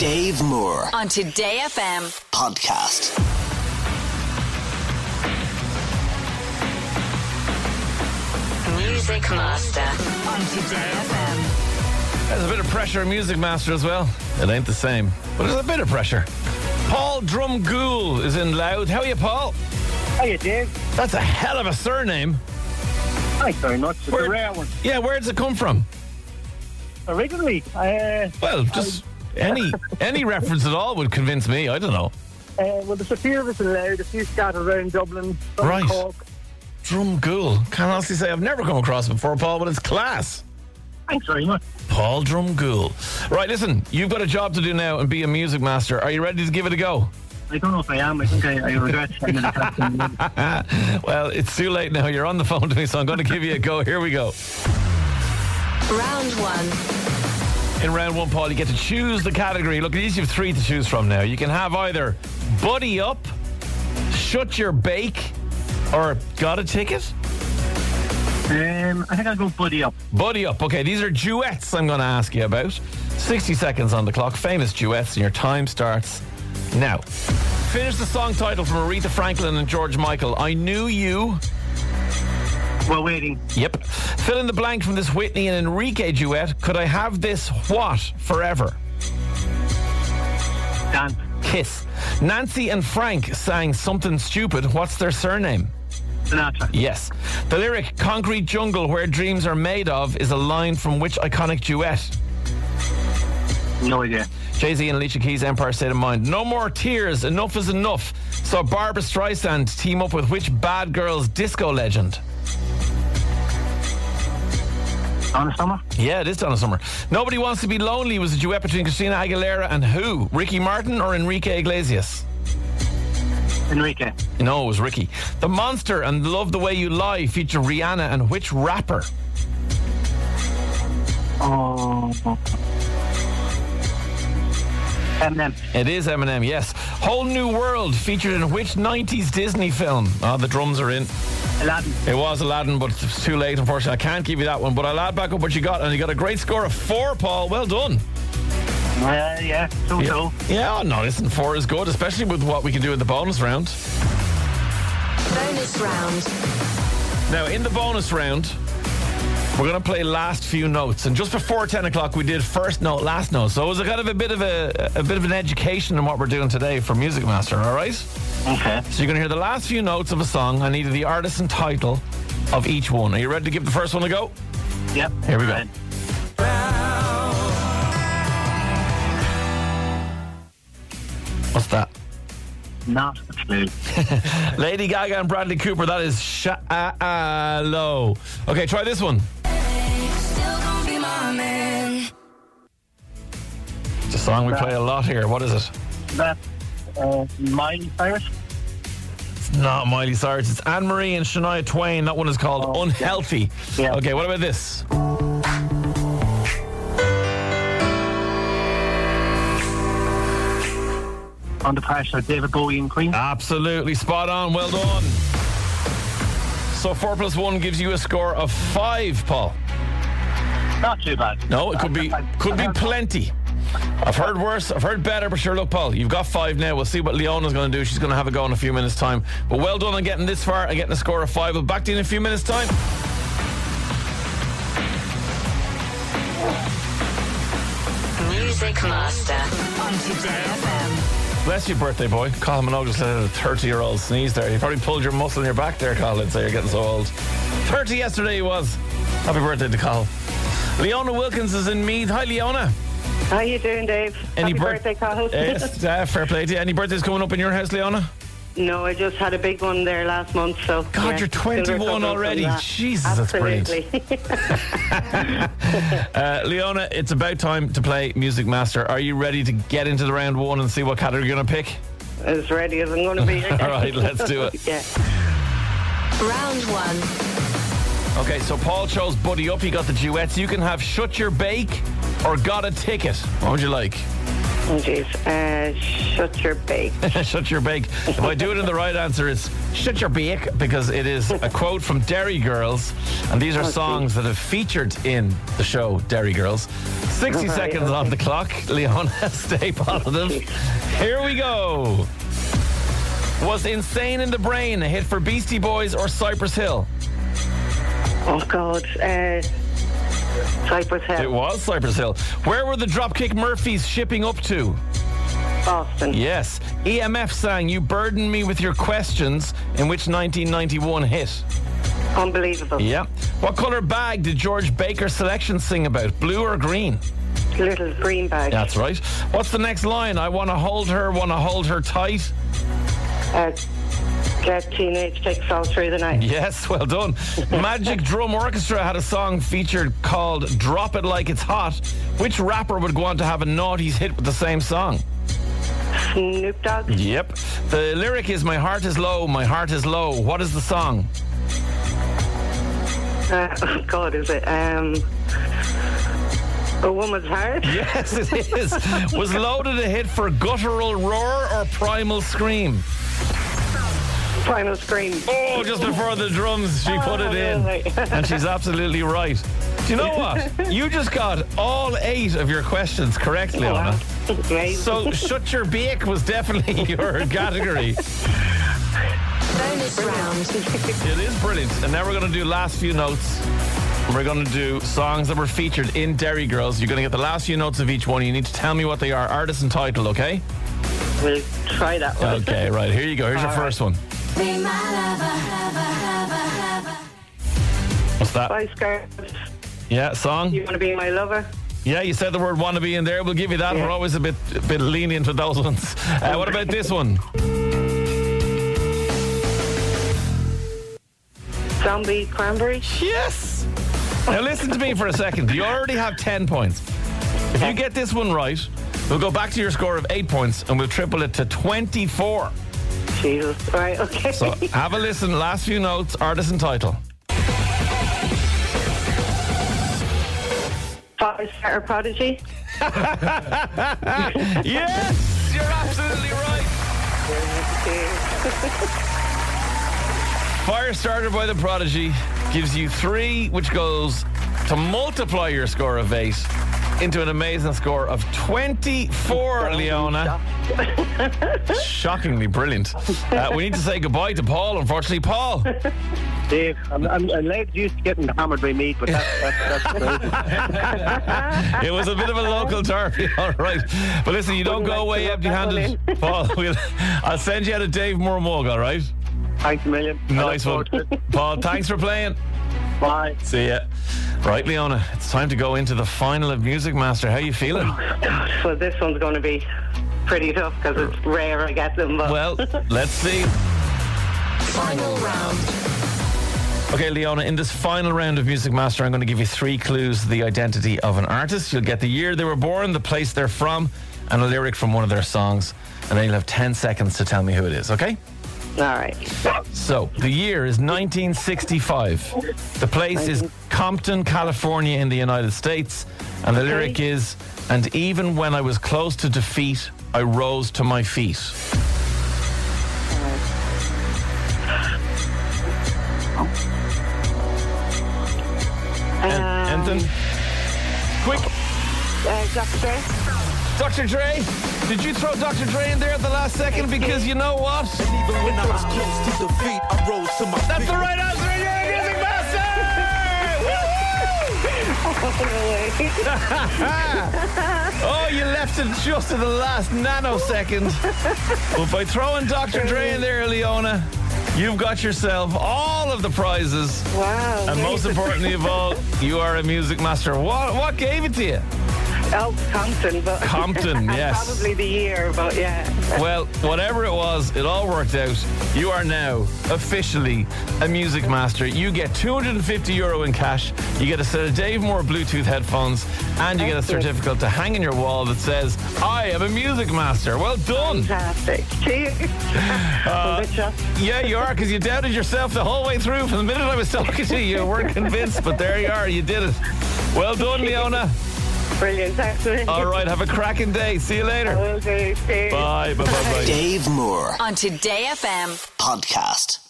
Dave Moore on Today FM podcast. Music Master on Today FM. There's a bit of pressure on Music Master as well. It ain't the same, but there's a bit of pressure. Paul Drumgoole is in Louth. How are you, Paul? Hiya, Dave. That's a hell of a surname. Thanks very much. It's a rare one. Yeah, where does it come from? Originally, just any reference at all would convince me. I don't know. well, there's a few of us in Louth, a few scattered around Dublin, some Right. Cork. Drumgoole. Can't honestly say I've never come across it before, Paul, but it's class. Thanks very much. Paul Drumgoole. Right, listen, you've got a job to do now and be a music master. Are you ready to give it a go? I don't know if I am. I think I regret saying it. Well, it's too late now. You're on the phone to me, so I'm going to give you a go. Here we go. Round one. In round one, Paul, you get to choose the category. Look, at these, you have three to choose from now. You can have either Buddy Up, Shut Your Bake, or Got a Ticket? I think I'll go Buddy Up. Buddy Up. Okay, these are duets I'm going to ask you about. 60 seconds on the clock. Famous duets, and your time starts now. Finish the song title from Aretha Franklin and George Michael. I Knew You. We're waiting. Yep. Fill in the blank from this Whitney and Enrique duet. Could I have this what forever? Dan. Kiss. Nancy and Frank sang Something Stupid. What's their surname? Sinatra. Yes. The lyric Concrete Jungle Where Dreams Are Made Of is a line from which iconic duet? No idea. Jay-Z and Alicia Keys' Empire State of Mind. No More Tears, Enough is Enough. So Barbra Streisand team up with which Bad Girls disco legend? Donna Summer. Yeah, it is Donna Summer. Nobody Wants to Be Lonely was a duet between Christina Aguilera and who? Ricky Martin or Enrique Iglesias? Enrique. No, it was Ricky. The Monster and Love the Way You Lie feature Rihanna and which rapper? Oh. Eminem. It is Eminem, yes. Whole New World featured in which 90s Disney film? Oh, the drums are in. Aladdin. It was Aladdin, but it's too late, unfortunately. I can't give you that one, but I'll add back up what you got, and you got a great score of 4, Paul. Well done. Yeah. So. Yeah, no, listen, 4 is good, especially with what we can do in the bonus round. Bonus round. Now, in the bonus round, we're going to play last few notes, and just before 10 o'clock, we did first note, last note. So it was a kind of a bit of an education in what we're doing today for Music Master. All right? Okay. So you're going to hear the last few notes of a song and either the artist and title of each one. Are you ready to give the first one a go? Yep. Here we go. Right. What's that? Not a clue. Lady Gaga and Bradley Cooper. That is Shallow. Okay, try this one. It's a song we play a lot here. What is it? That's Miley Cyrus. It's not Miley Cyrus. It's Anne-Marie and Shania Twain. That one is called Unhealthy. Yeah. Okay, what about this? Under Pressure, David Bowie and Queen. Absolutely spot on. Well done. So 4 plus 1 gives you a score of 5, Paul. Not too bad. No, it could be plenty. I've heard worse, I've heard better, but sure, look, Paul, you've got 5 now. We'll see what Leona's going to do. She's going to have a go in a few minutes' time. But well done on getting this far and getting a score of 5. We'll back to you in a few minutes' time. Music Master on Today FM. Bless you, birthday boy. Colin Minogue just let a 30-year-old sneeze there. You probably pulled your muscle in your back there, Colin, so you're getting so old. 30 yesterday he was. Happy birthday to Colin. Leona Wilkins is in Meath. Hi, Leona. How you doing, Dave? Happy birthday, Cahill. Yes, fair play to you. Any birthdays coming up in your house, Leona? No, I just had a big one there last month, so... God, you're 21 already. Jesus, absolutely. That's brilliant. Leona, it's about time to play Music Master. Are you ready to get into the round 1 and see what category you're going to pick? As ready as I'm going to be. All right, let's do it. Yeah. Round 1. Okay, so Paul chose Buddy Up. He got the duets. You can have Shut Your Bake or Got a Ticket. What would you like? Oh, jeez. Shut your bake. Shut your bake. If I do it in the right answer, it's shut your bake, because it is a quote from Derry Girls, and these are songs that have featured in the show Derry Girls. 60 seconds on the clock. Leona, stay positive. Here we go. Was Insane in the Brain a hit for Beastie Boys or Cypress Hill? Oh, God. Cypress Hill. It was Cypress Hill. Where were the Dropkick Murphys shipping up to? Boston. Yes. EMF sang You Burden Me With Your Questions, in which 1991 hit? Unbelievable. Yeah. What colour bag did George Baker Selection sing about? Blue or green? Little green bag. That's right. What's the next line? I want to hold her tight. Get teenage takes all through the night. Yes, well done. Magic Drum Orchestra had a song featured called Drop It Like It's Hot. Which rapper would go on to have a noughties hit with the same song? Snoop Dogg. Yep. The lyric is my heart is low, my heart is low. What is the song? Oh, God, is it? A Woman's Heart? Yes, it is. Was Loaded a hit for Guttural Roar or Primal Scream? Primal Scream. Oh, just before the drums, she put it in. Really? And she's absolutely right. Do you know what? You just got all 8 of your questions correct, Leona. Wow. Amazing. So, Shut Your Bake was definitely your category. Bonus round. It is brilliant. And now we're going to do last few notes. We're going to do songs that were featured in Derry Girls. You're going to get the last few notes of each one. You need to tell me what they are, artist and title, okay? We'll try that one. Okay, right. Here you go. Here's your first one. Be my lover. What's that? Spice Girls. Yeah, song? You want to be my lover? Yeah, you said the word wannabe in there. We'll give you that. Yeah. We're always a bit lenient with those ones. What about this one? Zombie Cranberry. Yes! Now listen to me for a second. You already have 10 points. If you get this one right, we'll go back to your score of 8 points and we'll triple it to 24. Jesus. Right, okay. So have a listen. Last few notes, artist and title. Five-Star Prodigy. Yes! You're absolutely right. Firestarter by the Prodigy gives you 3, which goes to multiply your score of 8 into an amazing score of 24, Leona. Shockingly brilliant. We need to say goodbye to Paul, unfortunately. Paul. Dave, I'm late used to getting hammered by meat, but that's crazy. It was a bit of a local derby, all right. But listen, you don't go away empty-handed. Paul, I'll send you out a Dave Moore mug, all right? Thanks a million. Nice one. Paul, thanks for playing. Bye. See ya. Right, Leona, it's time to go into the final of Music Master. How you feeling? So this one's going to be pretty tough because it's rare I get them. But Well, let's see. Final round. Okay, Leona, in this final round of Music Master, I'm going to give you 3 clues to the identity of an artist. You'll get the year they were born, the place they're from, and a lyric from one of their songs. And then you'll have 10 seconds to tell me who it is, okay? all right. So, the year is 1965. The place is Compton, California in the United States. And the lyric is, and even when I was close to defeat, I rose to my feet. Anything? Quick. Dr. Dre. Dr. Dre, did you throw Dr. Dre in there at the last second? Because you know what? Even when I was close to defeat, I rose to my That's feet. the right answer. You're a Music Master! Oh, you left it just to the last nanosecond. Well, by throwing Dr. Dre in there, Leona, you've got yourself all of the prizes. Wow. And most importantly of all, you are a Music Master. What gave it to you? Oh, Compton. But Compton, yes. Probably the year, but yeah. Well, whatever it was, it all worked out. You are now officially a Music Master. You get €250 in cash. You get a set of Dave Moore Bluetooth headphones, and you get a certificate to hang in your wall that says, I am a Music Master. Well done. Fantastic. Cheers. Good shot. Yeah, you are, because you doubted yourself the whole way through. From the minute I was talking to you, you weren't convinced, but there you are. You did it. Well done, Leona. Brilliant. Thanks, man. All right, have a cracking day. See you later. Will do. Cheers. Bye. Bye. Bye. Bye. Dave Moore On Today FM. podcast.